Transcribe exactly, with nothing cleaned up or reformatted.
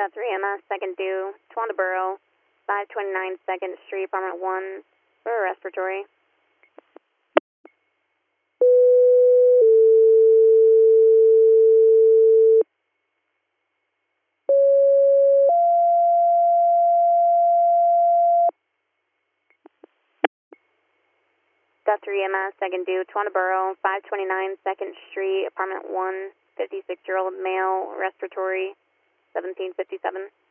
three M S, second due, Twandaboro, five twenty-nine second Street, apartment one, for a respiratory. three M S, second due, Twandaboro, five twenty-nine second Street, apartment one, fifty-six-year-old male, respiratory, seventeen fifty-seven.